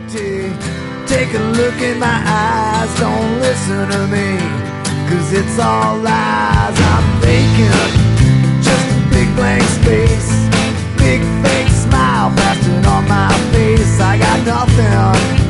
empty. Take a look in my eyes, don't listen to me, 'cause it's all lies. I'm vacant, just a big blank space. Big fake smile plastered on my face. I got nothing